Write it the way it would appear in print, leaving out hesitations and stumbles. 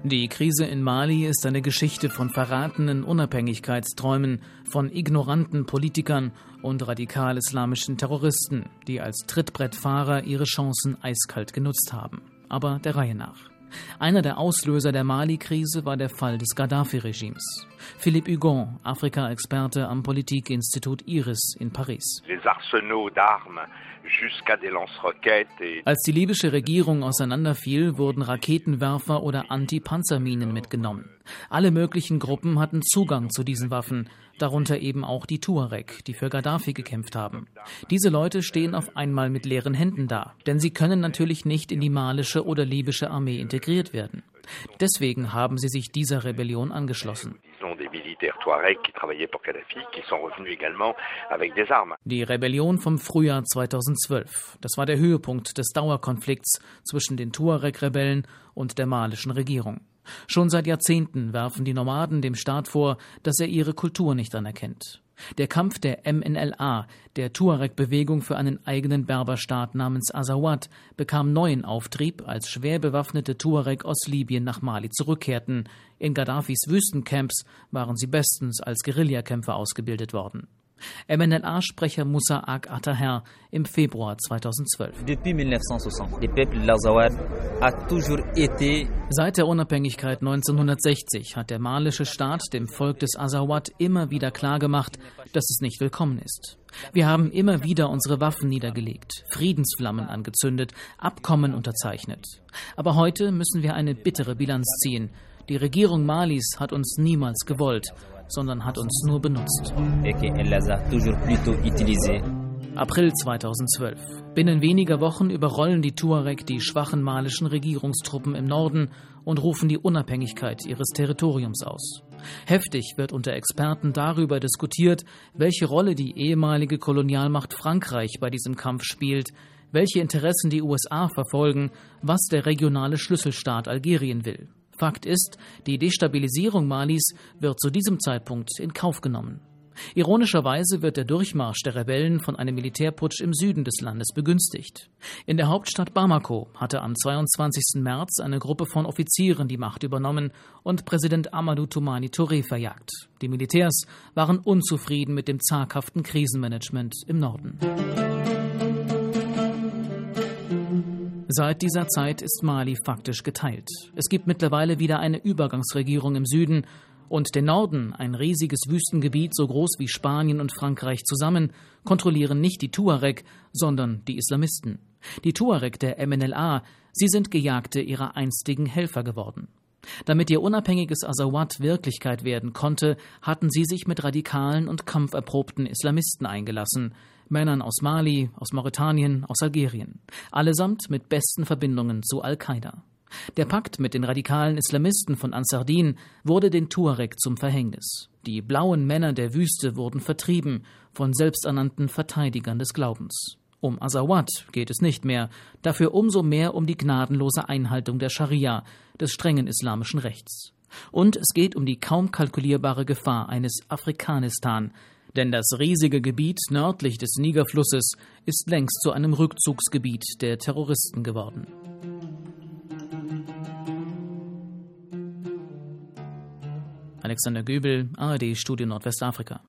Die Krise in Mali ist eine Geschichte von verratenen Unabhängigkeitsträumen, von ignoranten Politikern und radikal-islamischen Terroristen, die als Trittbrettfahrer ihre Chancen eiskalt genutzt haben. Aber der Reihe nach. Einer der Auslöser der Mali-Krise war der Fall des Gaddafi-Regimes. Philippe Hugon, Afrika-Experte am Politikinstitut IRIS in Paris. Als die libysche Regierung auseinanderfiel, wurden Raketenwerfer oder Anti-Panzerminen mitgenommen. Alle möglichen Gruppen hatten Zugang zu diesen Waffen, darunter eben auch die Tuareg, die für Gaddafi gekämpft haben. Diese Leute stehen auf einmal mit leeren Händen da, denn sie können natürlich nicht in die malische oder libysche Armee integriert werden. Deswegen haben sie sich dieser Rebellion angeschlossen. Die Rebellion vom Frühjahr 2012. Das war der Höhepunkt des Dauerkonflikts zwischen den Tuareg-Rebellen und der malischen Regierung. Schon seit Jahrzehnten werfen die Nomaden dem Staat vor, dass er ihre Kultur nicht anerkennt. Der Kampf der MNLA, der Tuareg-Bewegung für einen eigenen Berberstaat namens Azawad, bekam neuen Auftrieb, als schwer bewaffnete Tuareg aus Libyen nach Mali zurückkehrten. In Gaddafis Wüstencamps waren sie bestens als Guerillakämpfer ausgebildet worden. MNLA-Sprecher Moussa Ag Attaher im Februar 2012. Seit der Unabhängigkeit 1960 hat der malische Staat dem Volk des Azawad immer wieder klargemacht, dass es nicht willkommen ist. Wir haben immer wieder unsere Waffen niedergelegt, Friedensflammen angezündet, Abkommen unterzeichnet. Aber heute müssen wir eine bittere Bilanz ziehen. Die Regierung Malis hat uns niemals gewollt, sondern hat uns nur benutzt. April 2012. Binnen weniger Wochen überrollen die Tuareg die schwachen malischen Regierungstruppen im Norden und rufen die Unabhängigkeit ihres Territoriums aus. Heftig wird unter Experten darüber diskutiert, welche Rolle die ehemalige Kolonialmacht Frankreich bei diesem Kampf spielt, welche Interessen die USA verfolgen, was der regionale Schlüsselstaat Algerien will. Fakt ist, die Destabilisierung Malis wird zu diesem Zeitpunkt in Kauf genommen. Ironischerweise wird der Durchmarsch der Rebellen von einem Militärputsch im Süden des Landes begünstigt. In der Hauptstadt Bamako hatte am 22. März eine Gruppe von Offizieren die Macht übernommen und Präsident Amadou Toumani Touré verjagt. Die Militärs waren unzufrieden mit dem zaghaften Krisenmanagement im Norden. Seit dieser Zeit ist Mali faktisch geteilt. Es gibt mittlerweile wieder eine Übergangsregierung im Süden und den Norden, ein riesiges Wüstengebiet so groß wie Spanien und Frankreich zusammen, kontrollieren nicht die Tuareg, sondern die Islamisten. Die Tuareg der MNLA, sie sind Gejagte ihrer einstigen Helfer geworden. Damit ihr unabhängiges Azawad Wirklichkeit werden konnte, hatten sie sich mit radikalen und kampferprobten Islamisten eingelassen. Männern aus Mali, aus Mauretanien, aus Algerien. Allesamt mit besten Verbindungen zu Al-Qaida. Der Pakt mit den radikalen Islamisten von Ansar Din wurde den Tuareg zum Verhängnis. Die blauen Männer der Wüste wurden vertrieben von selbsternannten Verteidigern des Glaubens. Um Azawad geht es nicht mehr, dafür umso mehr um die gnadenlose Einhaltung der Scharia, des strengen islamischen Rechts. Und es geht um die kaum kalkulierbare Gefahr eines Afrikanistan, denn das riesige Gebiet nördlich des Nigerflusses ist längst zu einem Rückzugsgebiet der Terroristen geworden. Alexander Göbel, ARD Studio Nordwestafrika.